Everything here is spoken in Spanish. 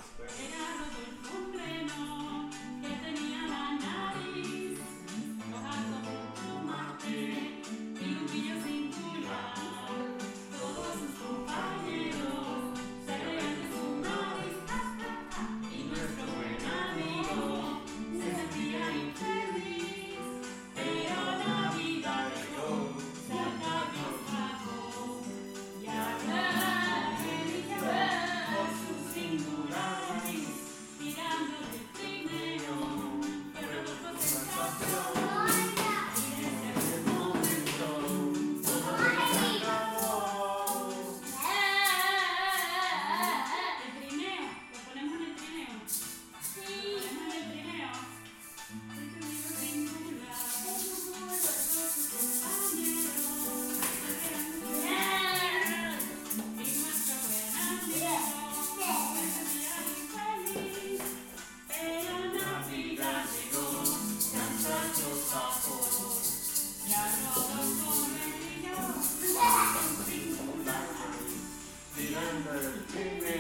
Era Rodolfo Moreno, que tenía la nariz roja como un tomate y un brillo singular. Todos sus compañeros se reían de su nariz, y nuestro buen amigo se sentía infeliz. Pero la vida llegó, Santa Claus bajó, y ahora elige ver su singular nariz, mirando el trineo, que Rodolfo se escapó. Y desde ese momento todo se acabó. El trineo, lo ponemos en el trineo. Lo ponemos en el trineo. El trineo singular. Todos sus compañeros se reían y nuestro buen amigo se sentía infeliz. Pero Navidad llegó, Santa Claus bajó, y a Rodolfo le brilló su singular nariz, mirando el trineo.